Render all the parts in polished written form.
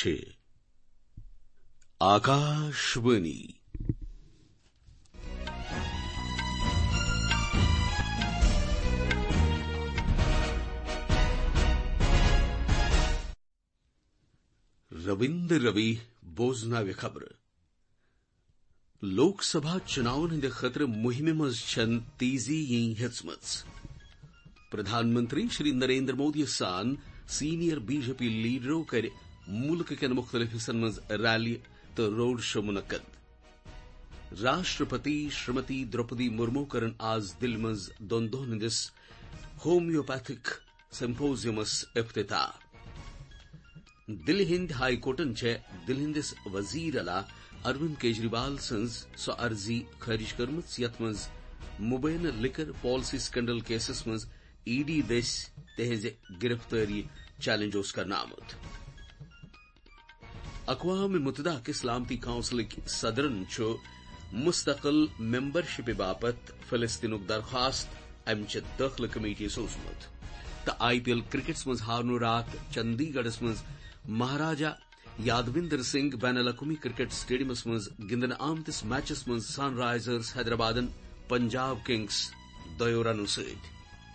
आकाशवाणी। रविंद्र रवि बोजनावे खबर। लोकसभा चुनावन हिंदे खतर मुहिम मज छन तेजी यी हेचमच। प्रधानमंत्री श्री नरेंद्र मोदी सान सीनियर बीजेपी लीडरों कर मुल्क के मुख्तलिफ हिस्सन मज रैली तो रोड शो मुनक्कद। राष्ट्रपति श्रीमती द्रौपदी मुर्मू करन आज दिल मज दोंदोन हिंदिस होम्योपैथिक सिंपोजियमस इफ्तिताह। दिल हिंद हाई कोर्टन छे दिल हिंदिस वजीर अला अरविंद केजरीवाल सन्ज सो अर्जी खारिज करमत यथ मज मुबैन लिकर पॉलिसी स्कैंडल केसेस मज ईडी दस तहज गिरफ्तारी चैलेंजोस करना आमुत। अक़वाम मुत्तहिदा के सलामती काउंसिल सदरन छो मुस्तकिल मेंबरशिप बापत फिलिस्तीनुक दरखास्त अमच दाखिल कमेटी सोसमुत। त आईपीएल क्रिकेट्स मज हारनो रात चंडीगढ़ मज महाराजा यादविंदर सिंह बैन अवी क्रिकेट स्टेडियमस मज गिंदन आमतिस मैचस मज सनराइजर्स हैदराबादन पंजाब किंग्स 2 रनों सत।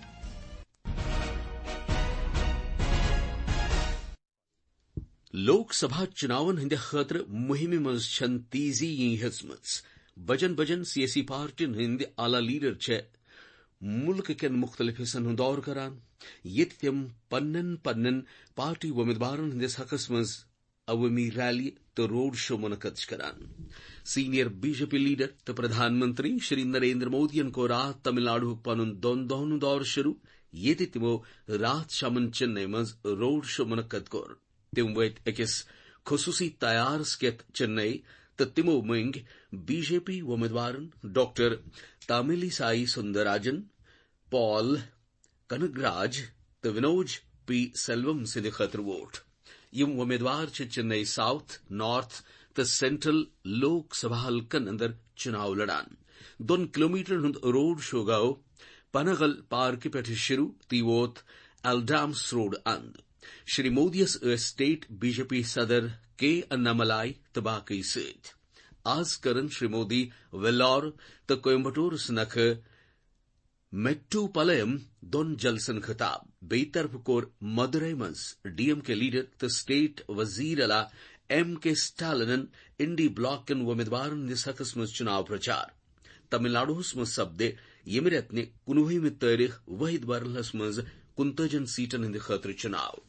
लोकसभा चुनावन हिंदे खतर मुहिम मज छन तेजी यी हेचमच। बजन बजन सियासी पार्टियन हिंद आला लीडर छे मुल्क के मुख्तलिफ हिस्सन हुंद दौर करान। यत तिम पन्नन पन्नन पार्टी उम्मीदवारन हिंदिस हकस मज अवामी रैली तो रोड शो मुनक्कद करान। सीनियर बीजेपी लीडर तो प्रधानमंत्री श्री नरेंद्र मोदी को रात तमिलनाडु पनुन दोन दौर शुरू। ये तिमो रात शामन चेन्नई मज रोड शो मुनक्कद कोर। तिम वत अकिस खुसूसी तैयार स्केत चेन्नई तो तिमो मंग बीजेपी उम्मीदवारन डॉक्टर तामिलिसाई सुंदरराजन, पॉल कनगराज तो विनोज पी सेल्वम सिंध खतर वोट। यम उम्मीदवार चेन्नई साउथ, नॉर्थ तो सेंट्रल लोकसभा हलकन अंदर चुनाव लड़ान। 2 किलोमीटर हुंद रोड शो गो पनगल पार्क पे शुरू ती वोत एल्डाम्स रोड अंद। श्री मोदी स्टेट बीजेपी सदर के अन्नामलाई तो बाकी सत। आज करन श्री मोदी वेल्लोर तो कोयम्बटूर सनख मेट्टूपालयम 2 जलसन खिताब। बेतरफ कोर मदुरई मज डीएम के लीडर तो स्टेट वजीर अला एम के स्टालिन इंडी ब्लॉक के उम्मीदवार निसकस मज चुनाव प्रचार। तमिलनाडु मज सब्दे यमिरत ने 19 तारीख वहिद बरलस मज 49 सीटन हिंद खतर चुनाव।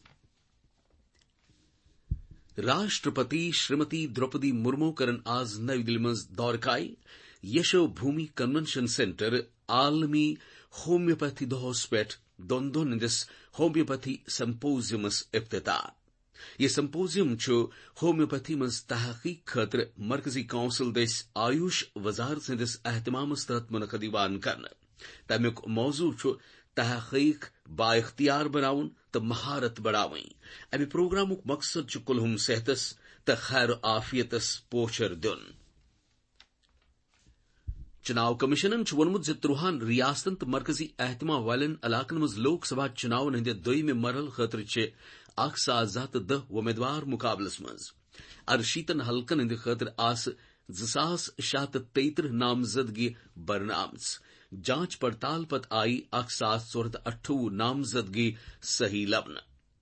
राष्ट्रपति श्रीमती द्रौपदी मुर्मू करन आज नई दिल्ली मज दौरकाई यशो भूमि कन्वेंशन सेंटर आलमी होम्योपैथी दोहस पेट दोंदो निंदिस होम्योपैथी सिंपोजियमस इफ्तिताह। ये सिंपोजियम छो होम्योपैथी मज तहकीक खतर मरकजी काउंसिल देश आयुष वजारत सिंदिस एहतमामस तहत मुनक़द यवान करन। तमिक मौजू छो तहकीक बाइख्तियार बनाउन तो महारत बढ़ावई। अमि प्रोग्रामुक मकसद छो कुलहुम सेहतस तो खैर आफियतस पोचर दुन। चुनाव कमिशनन वोनमुत ज त्रुहान रियासतन तो मरकजी एहतमा वालन इलाकन मज लोकसभा चुनावन हिंदे दोयमे मरहल खतर छे 110 उम्मीदवार मुकाबलस मज। अर्शीतन हलकन हिंदे खतर आस 2633 नामजदगी बरनामस। जांच पड़ताल पत आई 1748 नामजदगी सही लबन।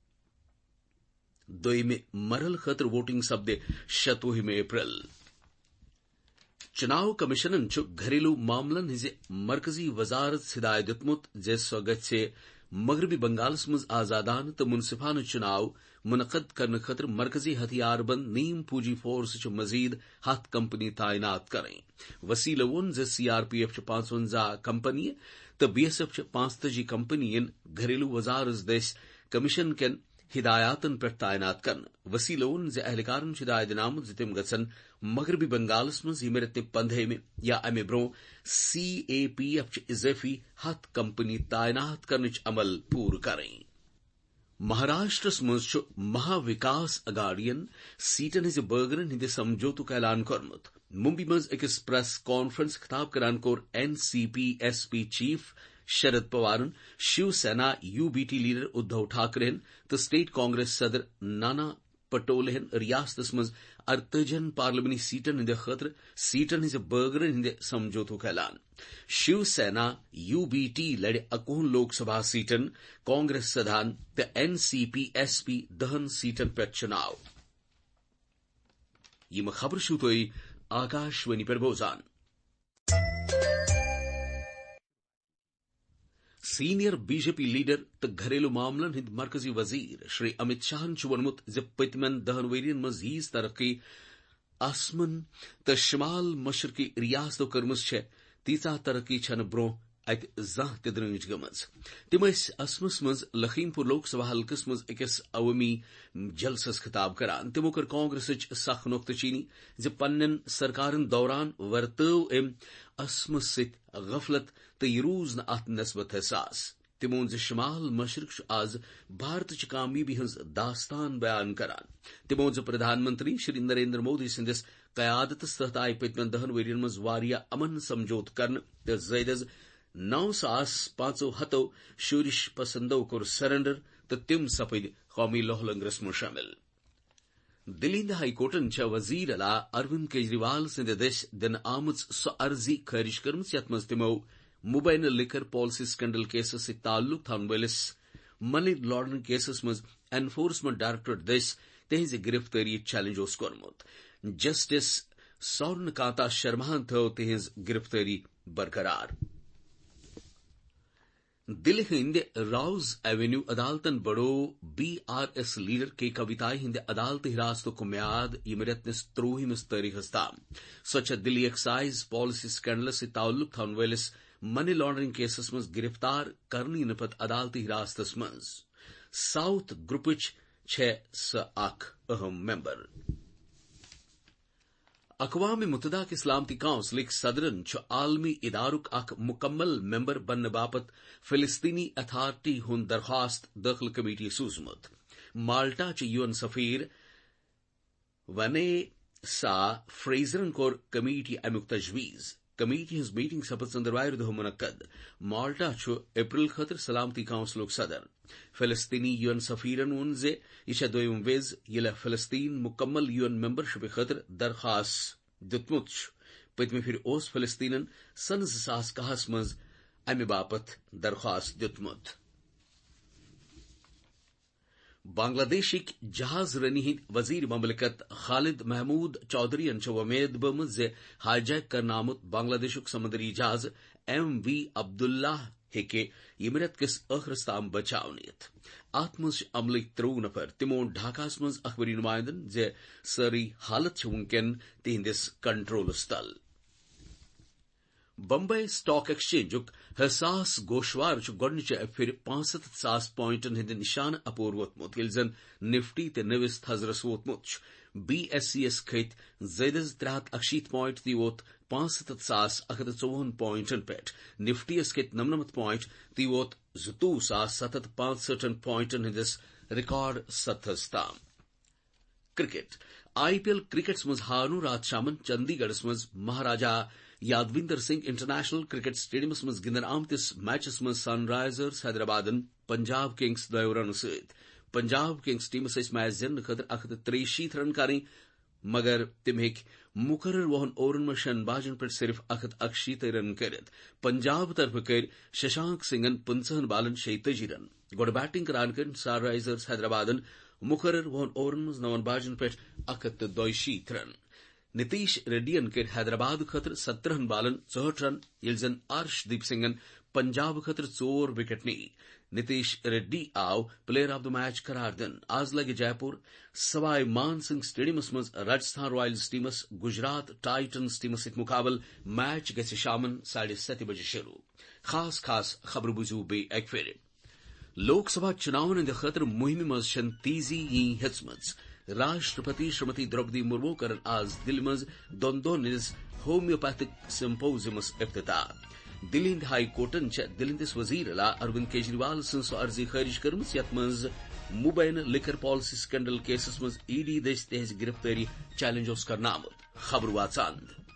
दोयमे मरहल खतर वोटिंग सब्दे 27 अप्रैल। चुनाव कमिशनन छु घरेलू मामलन हिजे मरकजी वजारत हिदायत दितमुत जैसो गच्छे मगरबी बंगालस मज आजादान तो मुनसिफान चुनाव मुनक़द करने खतर मरकजी हथियारबंद नीम पूंजी फोर्स छु मजीद 7 कंपनी तैनात करें। वसीलवन जे सीआरपीएफ छु 55 कंपनी तो बीएसएफ छु 45 कंपनियन घरेलू वजारत देश कमिशन के हिदायतन पर तैनात करन। वसीलोन जे अहलकारन हिदायत नाम जितिम गसन मगरबी बंगालस मज यमिरत 15 में या अमे ब्रो सीएपीएफ इजाफी 7 कंपनी तैनात करने अमल पूर करें। महाराष्ट्र मज महाविकास अगाड़ियन सीटन हिज बर्गरन हिंदे समझौतु का ऐलान करमुत। मुंबई मज एक प्रेस कॉन्फ्रेंस खिताब करान कोर एनसीपी एसपी चीफ शरद पवारन, शिवसेना यूबीटी लीडर उद्धव ठाकरे तो स्टेट कांग्रेस सदर नाना पटोलेहन रियासतस मज 48 पार्लिमानी सीटन हिंदे खतर सीटन हिंद बर्गरन हिंदे समझौतुक ऐलान। शिवसेना UBT लड़े 21 लोकसभा सीटन, कांग्रेस सदान ते NCP SP 10 सीटन पे चुनाव। ये खबर शुतोई आकाशवाणी पर बोजान। सीनियर BJP लीडर तो घरेलू मामलन हिंद मरकजी वजीर श्री अमित शाह वोनमुत ज पतमन 10 वरियन मज यीज तरक्की आसमन तो शमाल मशरकी रियासतो कर्मस छे तीसा तरक्की छन ब्रो अत जाह तद्रंज गमज। तिम असमस मज लखीमपुर लोकसभा हल्कस मज अकिस अवमी जलसस खिताब करान। तिमो कर कांग्रेस सख नुक्तचीनी ज पन्न सरकारन दौरान वर्तव एम असमस सित गफलत तो यह रूज न अत नस्बत एहसास। तिमो ज शमाल मशरक आज भारत च कामयाबी हंस दास्तान बयान करान। तिमो ज प्रधानमंत्री श्री नरेंद्र मोदी सिंदिस कयादत तहत आय पतमन 10 वरियन मज वारिया अमन समझौत करन तो जैद 9,500 शूरिश पसंदों को सरेंडर तो तिम सपद कौमी लोहलंगरस में शामिल। दिल्ली हाई कोर्टन छ वजीर अला अरविंद केजरीवाल सिंध देश दिन आमद सो अर्जी खारिज कर्म यथ मज तिमो मुबैन लिकर पॉलिसी स्कैंडल केसस से ताल्लुक थावन वलिस मनी लॉन्ड्रिंग केसस मज एनफोर्समेंट डायरेक्टोरेट देश तेज गिरफ्तारी चैलेंज ओस कोरमुत। जस्टिस स्वर्णकांता शर्मा थो तेज गिरफ्तारी बरकरार। दिल्ली हिंदे राउज एवेन्यू अदालतन बड़ो BRS लीडर के कविताई हिंदे अदालत हिरासत को म्याद यमरतनिस त्रोहिमस तारीख स्वच्छ दिल्ली एक्साइज पॉलिसी स्कैंडल से ताल्लुक थावन वलिस मनी लॉन्ड्रिंग केसस मज गिरफ्तार करनी नपत अदालत हिरासतस मज साउथ ग्रुपच 6 अहम मेंबर। अक़वाम मुत्तहिदा के सलामती काउंसिल सदरन छ आलमी इदारुक अख मुकम्मल मेंबर बनने बापत फिलिस्तीनी अथॉरिटी हुन दरखास्त दाखिल कमेटी सूजमुत। माल्टा च UN सफीर वनेसा फ्रेजरन कोर कमेटी अमुक तजवीज। कमेटी हज मीटिंग सपत संदरवायर दो मुनक्कद। माल्टा छु अप्रैल खतर सलामती काउंसिल सदर। फिलिस्तीनी UN सफीरन उनजे इशा दोयम वेज यला फिलिस्तीन मुकम्मल UN मेंबरशिप खतर दरखास्त दितमुत। पतमे फिर ओस फिलिस्तीनन सन 2010 मज अमे बापत दरखास्त दितमुत। बांग्लादेशिक जहाज रनी हिंद वजीर ममलिकत खालिद महमूद चौधरी वमेद बमद जे हाईजैक करनामुत बांग्लादेशुक समंदरी जहाज MV अब्दुल्लाह हेके यमरत किस अखरस्ताम बचावनियत। आत्मस अमल 3 नफर तिमो ढाकास मज अखबरी नुमाइंदन जे सरी हालत वुनकन तिहिंदिस कंट्रोल स्थल। बम्बई स्टॉक एक्सचेंजुक हसास गोशवार गोडनिच फिर 65,000 पॉइंटन हिंद निशान अपोर वोतमुत यलजन निफ्टी ते नविस थजरस वोतमुत। BSCS खत जैदज 380 पॉइंट ती वोत 65,154 पॉइंटन पेट। निफ्टी खत 99 पॉइंट ती वोत 22,765 पॉइंटन हिंदिस रिकॉर्ड सत्थस्ताम। क्रिकेट IPL क्रिकेट मज हानु रात शामन चंडीगढ़ मज Maharaja Yadavindra Singh international cricket stadium मज गिंदन आमतिस मैचस मज सनराइजर्स हैदराबादन पंजाब किंग्स 2 रन सत। पंजाब किंग्स टीम मैच जिन खतर 163 रन करें मगर तिम हेक मुकर्रर वहन ओवन में शनबाजन पर सिर्फ 168 रन करित। पंजाब तरफ कर शशांक सिंगन 55 बालन 86 रन गोड बैटिंग करान कर सनराइजर्स हैदराबादन मुकर्रर वहन ओवन में 9 बाजन पर 162 रन। नीतीश रेड्डियन कर हैदराबाद खतर 17 बालन 64 रन यलजन अर्शदीप सिंगन पंजाब खतर 4 विकेट नी। नीतीश रेड्डी आव प्लेयर ऑफ द मैच करार दिन। आज लगे जयपुर सवाई मान सिंह स्टेडियम मज राजस्थान रॉयल्स टीमस गुजरात टाइटन्स टीमस मुकाबल मैच गि शामन 7:30 बजे शुरू। खास खास खबर बुजू बे एक फेर लोकसभा चुनावन इंद खतर मुहिम मज तेजी हेचमज। राष्ट्रपति श्रीमती द्रौपदी मुर्मू करन आज दिल्ली मज दोंदोनिस होम्योपैथिक सिंपोजियमस इफ्तिताह। दिल्ली हाई कोर्टन दिल्ली वजीर अला अरविंद केजरीवाल सो अर्जी खारिज कर्म यथ मज मुबैन लिकर पॉलिसी स्कैंडल केसस मज ED देश तेज गिरफ्तारी चैलेंज करनामुत। खबर वाचांद